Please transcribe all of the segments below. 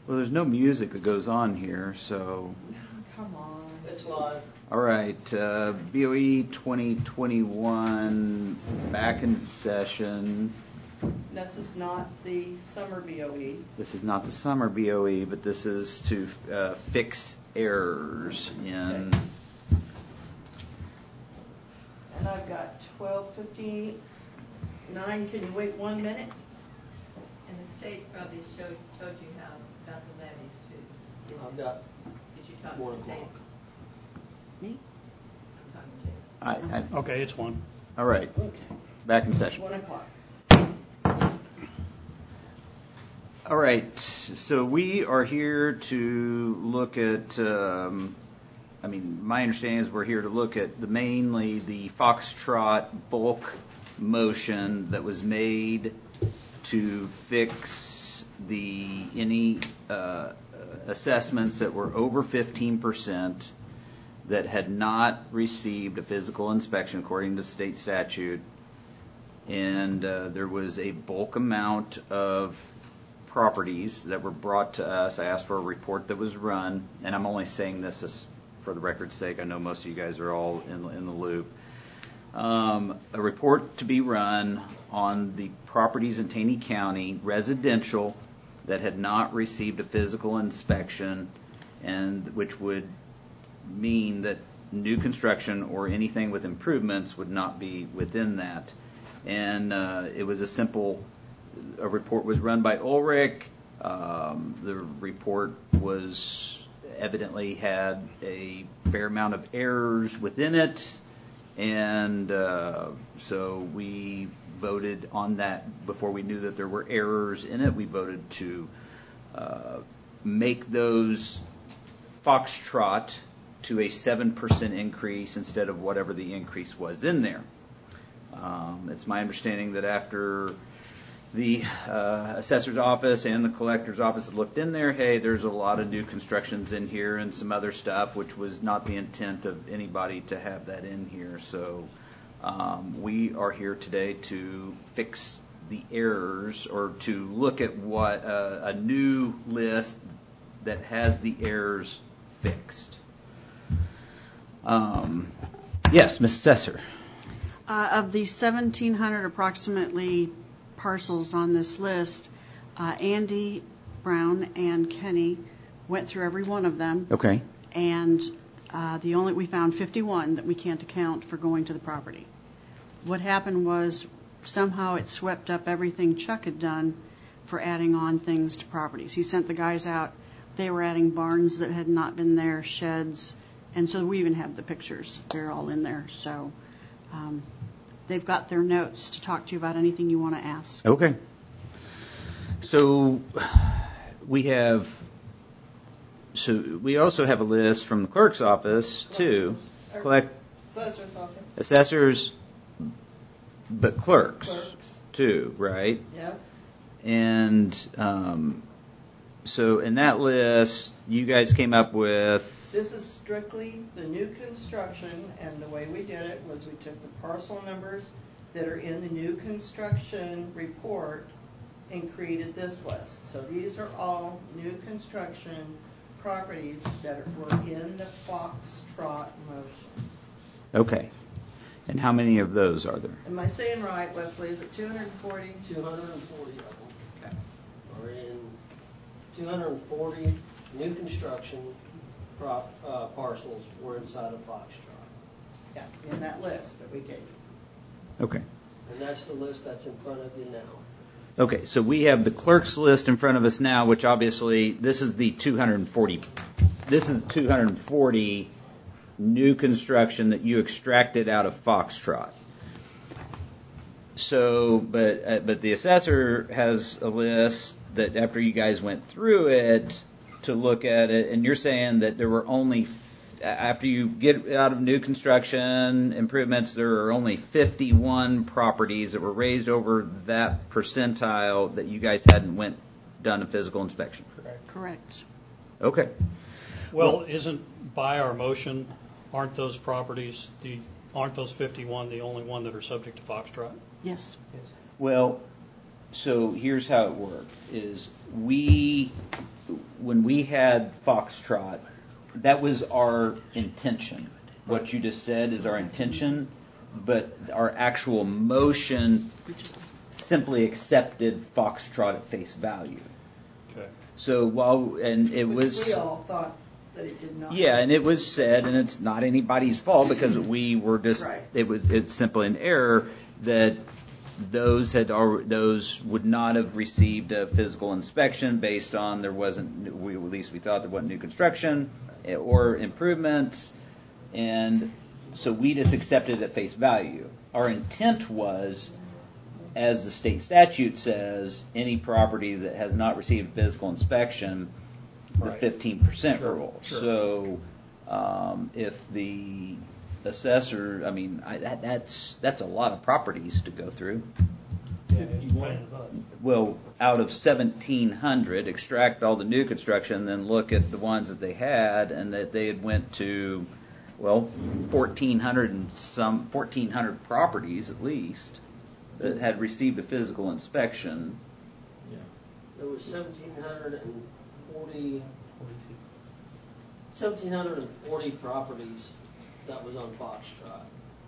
Well, there's no music that goes on here, so. Come on. It's live. All right, BOE 2021 back in session. This is not the summer BOE. This is not the summer BOE, but this is to fix errors in. Okay. And I've got 12:59. Can you wait 1 minute? And the state probably told you how about the levies too. I've got Did you talk to 1 the state? o'clock. Me? I'm talking to you. Okay, it's 1. All right, back in session. 1 o'clock. All right, so we are here to look at, my understanding is we're here to look at mainly the Foxtrot bulk motion that was made to fix any assessments that were over 15% that had not received a physical inspection according to state statute. And there was a bulk amount of properties that were brought to us. I asked for a report that was run, and I'm only saying this as for the record's sake. I know most of you guys are all in the loop. A report to be run on the properties in Taney County, residential, that had not received a physical inspection, and which would mean that new construction or anything with improvements would not be within that. And it was a report was run by Ulrich. The report evidently had a fair amount of errors within it, and so we voted on that before we knew that there were errors in it. We voted to make those Foxtrot to a 7% increase instead of whatever the increase was in there. It's my understanding that after the assessor's office and the collector's office had looked in there, hey, there's a lot of new constructions in here and some other stuff, which was not the intent of anybody to have that in here. So we are here today to fix the errors, or to look at what a new list that has the errors fixed. Yes, Ms. Assessor. Of the 1,700 approximately parcels on this list, Andy Brown and Kenny went through every one of them. Okay. And we found 51 that we can't account for going to the property. What happened was somehow it swept up everything Chuck had done for adding on things to properties. He sent the guys out. They were adding barns that had not been there, sheds, and so we even have the pictures. They're all in there. So they've got their notes to talk to you about anything you want to ask. Okay. So we also have a list from the clerk's office too. Assessor's office. Assessors, but clerks too, right? Yep. And so in that list, you guys came up with. This is strictly the new construction, and the way we did it was we took the parcel numbers that are in the new construction report and created this list. So these are all new construction properties that were in the Foxtrot motion. Okay. And how many of those are there? Am I saying right, Wesley? Is it 240? 240 of them. Okay. Are in 240 new construction parcels were inside of Foxtrot. Yeah, in that list that we gave you. Okay. And that's the list that's in front of you now. Okay, so we have the clerk's list in front of us now, which obviously this is the 240. This is 240 new construction that you extracted out of Foxtrot. So, but the assessor has a list that after you guys went through it to look at it, and you're saying that there were only, after you get out of new construction improvements, there are only 51 properties that were raised over that percentile that you guys hadn't done a physical inspection. Correct. Okay. Well, isn't by our motion, aren't those 51 the only one that are subject to Foxtrot? Yes. Well, so here's how it worked: is when when we had Foxtrot, that was our intention. What you just said is our intention, but our actual motion simply accepted Foxtrot at face value. Okay. So it was. We all thought that it did not. Yeah, and it was said, and it's not anybody's fault because we were just. Right. It's simply an error that those would not have received a physical inspection based on at least we thought there wasn't new construction or improvements, and so we just accepted it at face value. Our intent was, as the state statute says, any property that has not received physical inspection, the Right. 15% Sure, rule. sure. So if the assessor, that's a lot of properties to go through. Yeah, you went. Well, out of 1,700, extract all the new construction, then look at the ones that they had, and that they had went to, 1,400 properties at least that had received a physical inspection. Yeah. There was 1,740 properties that was on Foxtrot.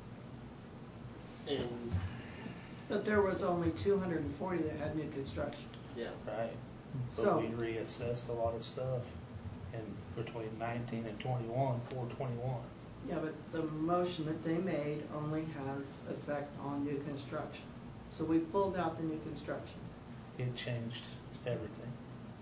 And, But there was only 240 that had new construction. yeah. Right. So- But we reassessed a lot of stuff in between 19 and 21, 421. Yeah, but the motion that they made only has effect on new construction. So we pulled out the new construction. It changed everything.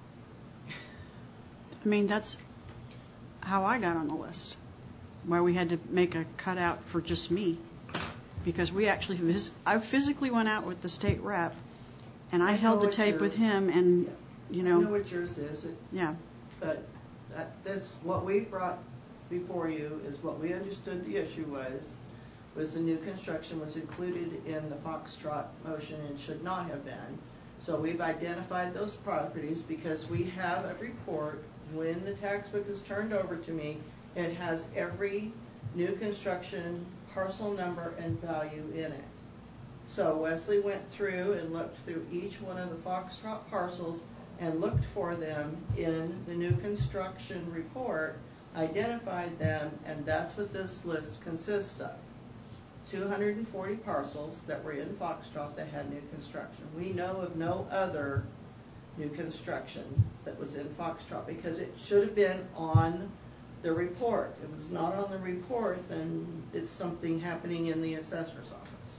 That's how I got on the list, where we had to make a cutout for just me, because I physically went out with the state rep, and I I held know the what tape you're- with him, and I know what yours is, yeah. but that's what we brought before you is what we understood the issue was the new construction was included in the Foxtrot motion and should not have been. So we've identified those properties because we have a report. When the tax book is turned over to me, it has every new construction parcel number and value in it. So Wesley went through and looked through each one of the Foxtrot parcels and looked for them in the new construction report, identified them, and that's what this list consists of. 240 parcels that were in Foxtrot that had new construction. We know of no other new construction that was in Foxtrot because it should have been on the report. If it was not on the report, then it's something happening in the assessor's office.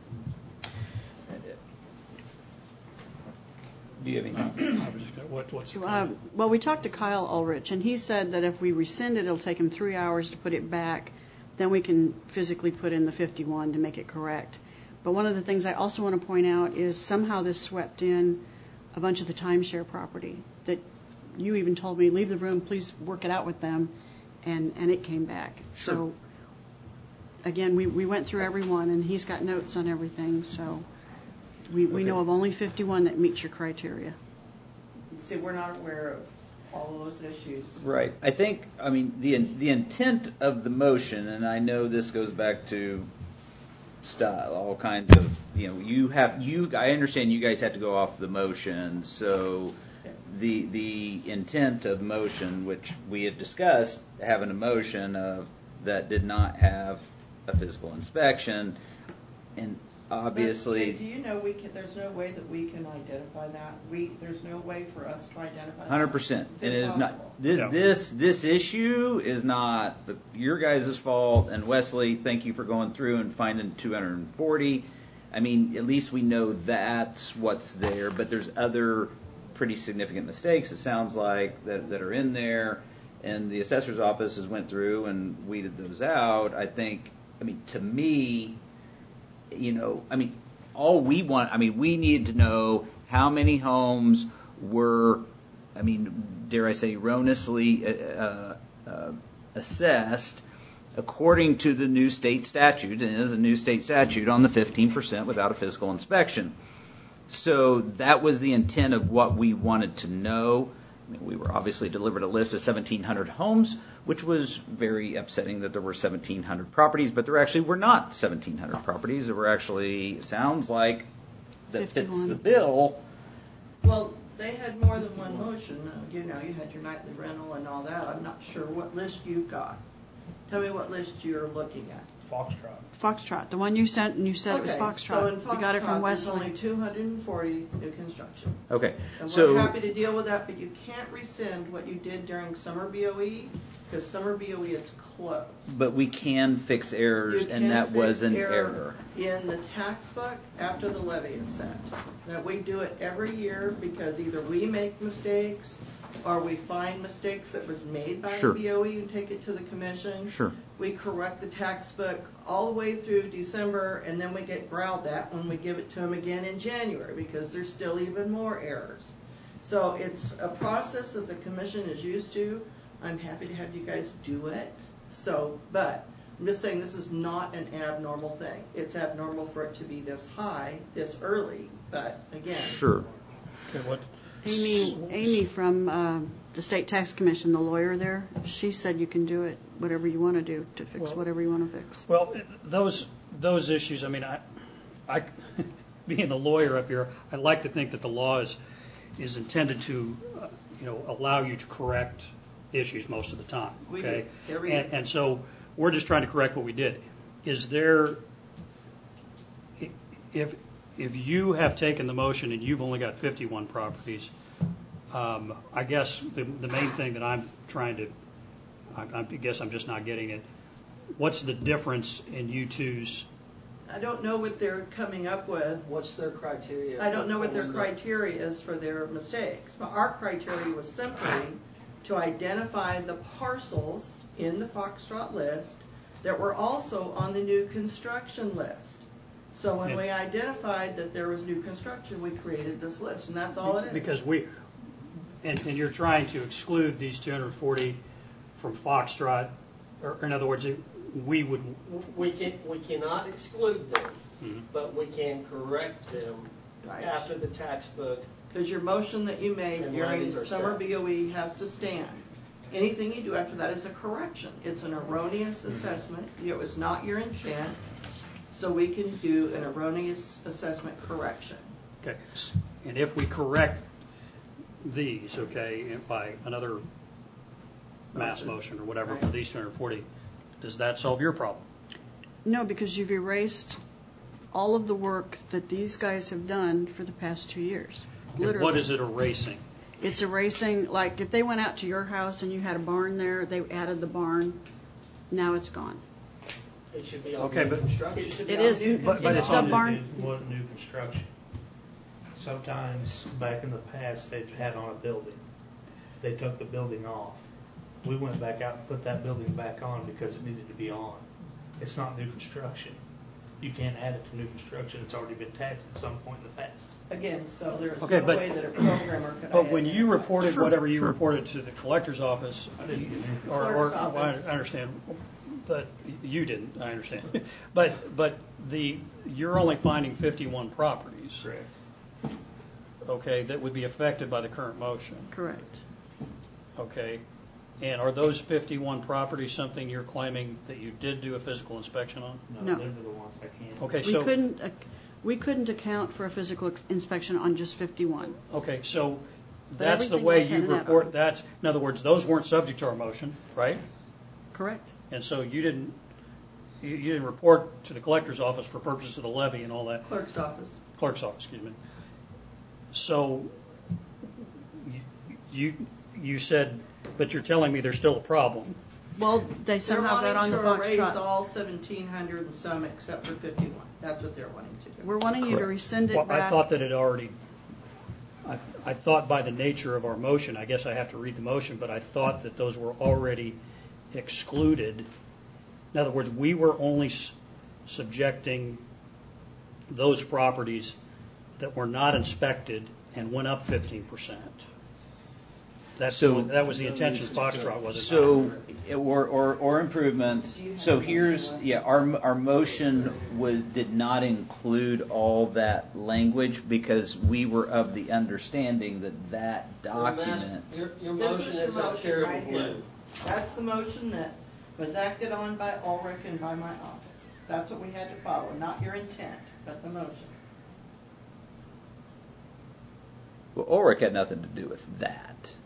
Do you have anything? I was just gonna- what's the Well, we talked to Kyle Ulrich, and he said that if we rescind it, it'll take him 3 hours to put it back. Then we can physically put in the 51 to make it correct. But one of the things I also want to point out is somehow this swept in a bunch of the timeshare property that you even told me, leave the room, please work it out with them, and it came back. Sure. So, again, we went through everyone, and he's got notes on everything, so we know of only 51 that meet your criteria. See, we're not aware of all of those issues. Right. I think, the intent of the motion, and I know this goes back to style, all kinds of, I understand you guys have to go off the motion, so the intent of motion, which we had discussed, having a motion that did not have a physical inspection, and obviously. But do you know there's no way that we can identify that? There's no way for us to identify that. 100%. It's And it is not impossible. this issue is not your guys' fault. And Wesley, thank you for going through and finding 240. At least we know that's what's there. But there's other pretty significant mistakes, it sounds like, that are in there. And the assessor's office has went through and weeded those out. I think, to me, all we want, we need to know how many homes were, dare I say, erroneously assessed according to the new state statute, and it is a new state statute on the 15% without a physical inspection. So that was the intent of what we wanted to know. We were obviously delivered a list of 1,700 homes, which was very upsetting that there were 1,700 properties, but there actually were not 1,700 properties. There were actually, it sounds like, that 51. fits the bill. Well, they had more than one motion. motion, you know, you had your nightly rental and all that. I'm not sure what list you've got. Tell me what list you're looking at. Foxtrot, the one you sent, and you said it was Okay, Foxtrot. so in We got it from Foxtrot, there's Wesley. only 240 new construction. Okay, And so. we're happy to deal with that, but you can't rescind what you did during summer BOE, because summer BOE is closed. But we can fix errors, You and can that was fix an error. in the tax book after the levy is set. That we do it every year because either we make mistakes or we find mistakes that was made by Sure. the BOE and take it to the commission. Sure. We correct the tax book all the way through December, and then we get growled at when we give it to them again in January because there's still even more errors. So it's a process that the commission is used to. I'm happy to have you guys do it. So, but I'm just saying this is not an abnormal thing. It's abnormal for it to be this high, this early, but again. Sure. Okay, what, Amy from the State Tax Commission, the lawyer there, she said you can do it, whatever you want to do to fix Well- whatever you want to fix. well, those issues, I mean, I being the lawyer up here, I like to think that the law is intended to, allow you to correct issues most of the time. We Okay? do, every year. And so we're just trying to correct what we did. Is there, if you have taken the motion and you've only got 51 properties, I guess the main thing that I'm trying to, I guess I'm just not getting it. What's the difference in you two's? I don't know what they're coming up with. What's their criteria? I don't know what their criteria is for their mistakes. But our criteria was simply to identify the parcels in the Foxtrot list that were also on the new construction list. So when we identified that there was new construction, we created this list, and that's all it is. Because and you're trying to exclude these 240 from Foxtrot, or in other words, we would. We cannot exclude them, Mhm. but we can correct them Right. after the tax book. Because your motion that you made And during levies are summer set. BOE has to stand. Anything you do after that is a correction. It's an erroneous assessment. It was not your intent, so we can do an erroneous assessment correction. Okay. And if we correct these, okay, by another mass motion or whatever for Right. these 240, does that solve your problem? No, because you've erased all of the work that these guys have done for the past 2 years. And Literally. what is it erasing? It's erasing, like if they went out to your house and you had a barn there, they added the barn, now it's gone. It should be on Okay, new but- construction. It is, But it's it's the on the barn. It wasn't new construction. Sometimes back in the past, they've had on a building. They took the building off. We went back out and put that building back on because it needed to be on. It's not new construction. You can't add it to new construction. It's already been taxed at some point in the past. Again, so there's Okay, no but- way that a programmer could. But when you reported Sure, whatever you sure. reported to the collector's office, I didn't get anything. or Clerk's well, office. I understand, but you didn't, I understand. But you're only finding 51 properties, Correct. okay, that would be affected by the current motion, Correct. okay? And are those 51 properties something you're claiming that you did do a physical inspection on? No. Those are the ones I can't. Okay, We so couldn't account for a physical inspection on just 51. okay, so But that's the everything way else had you an report. add-on. That's in other words, those weren't subject to our motion, right? Correct. And so you didn't report to the collector's office for purposes of the levy and all that. Clerk's office. Clerk's office, excuse me. So you said, but you're telling me there's still a problem. Well, they somehow got on the They're wanting to erase Foxtrot. all 1,700 and some except for 51. That's what they're wanting to do. We're wanting you to Correct. rescind it Well, back. I thought that it already. I thought by the nature of our motion, I guess I have to read the motion, but I thought that those were already excluded. In other words, we were only subjecting those properties that were not inspected and went up 15%. That was the intention of Foxtrot, was it So, not? or improvements. So here's, our motion did not include all that language because we were of the understanding that document. Your This motion your is up motion here right in here. blue. That's the motion that was acted on by Ulrich and by my office. That's what we had to follow, not your intent, but the motion. Well, Ulrich had nothing to do with that.